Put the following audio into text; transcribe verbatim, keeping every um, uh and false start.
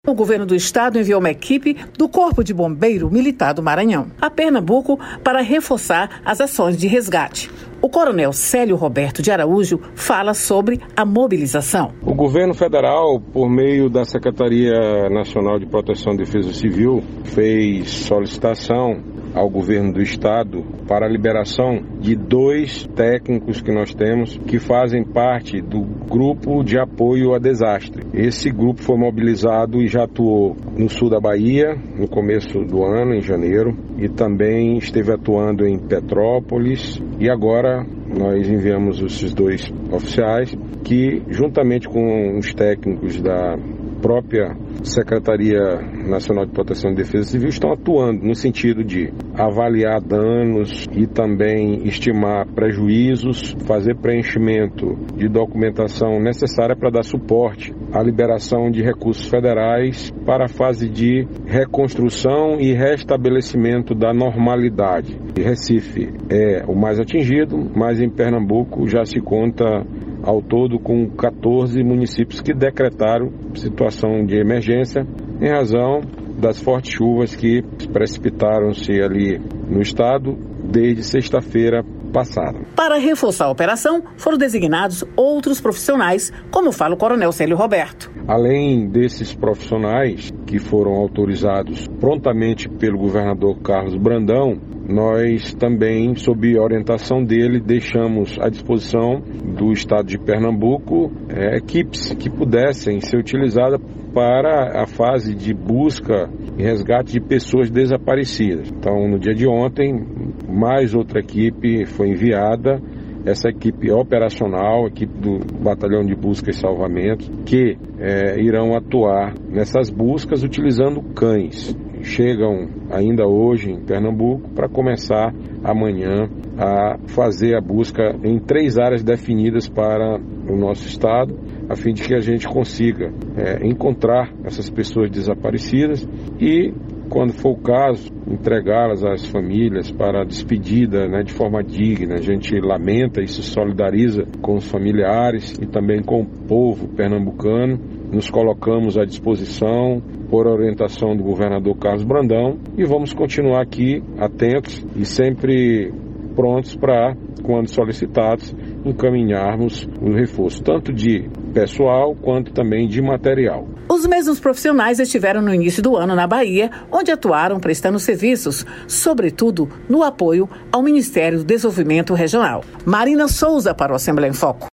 O governo do estado enviou uma equipe do Corpo de Bombeiro Militar do Maranhão a Pernambuco para reforçar as ações de resgate. O coronel Célio Roberto de Araújo fala sobre a mobilização. O governo federal, por meio da Secretaria Nacional de Proteção e Defesa Civil, fez solicitação ao governo do estado para a liberação de dois técnicos que nós temos que fazem parte do grupo de apoio a desastre. Esse grupo foi mobilizado e já atuou no sul da Bahia no começo do ano, em janeiro, e também esteve atuando em Petrópolis, e agora nós enviamos esses dois oficiais que, juntamente com os técnicos da própria Secretaria Nacional de Proteção e Defesa Civil, estão atuando no sentido de avaliar danos e também estimar prejuízos, fazer preenchimento de documentação necessária para dar suporte à liberação de recursos federais para a fase de reconstrução e restabelecimento da normalidade. E Recife é o mais atingido, mas em Pernambuco já se conta ao todo com quatorze municípios que decretaram situação de emergência em razão das fortes chuvas que precipitaram-se ali no estado desde sexta-feira passada. Para reforçar a operação, foram designados outros profissionais, como fala o coronel Célio Roberto. Além desses profissionais que foram autorizados prontamente pelo governador Carlos Brandão, nós também, sob a orientação dele, deixamos à disposição do estado de Pernambuco é, equipes que pudessem ser utilizadas para a fase de busca e resgate de pessoas desaparecidas. Então, no dia de ontem, mais outra equipe foi enviada, essa equipe operacional, equipe do Batalhão de Busca e Salvamento, que é, irão atuar nessas buscas utilizando cães. Chegam ainda hoje em Pernambuco para começar amanhã a fazer a busca em três áreas definidas para o nosso estado, a fim de que a gente consiga é, encontrar essas pessoas desaparecidas e, quando for o caso, entregá-las às famílias para a despedida, né, de forma digna. A gente lamenta e se solidariza com os familiares e também com o povo pernambucano. Nos colocamos à disposição por orientação do governador Carlos Brandão e vamos continuar aqui atentos e sempre prontos para, quando solicitados, encaminharmos o reforço, tanto de pessoal quanto também de material. Os mesmos profissionais estiveram no início do ano na Bahia, onde atuaram prestando serviços, sobretudo no apoio ao Ministério do Desenvolvimento Regional. Marina Souza para o Assembleia em Foco.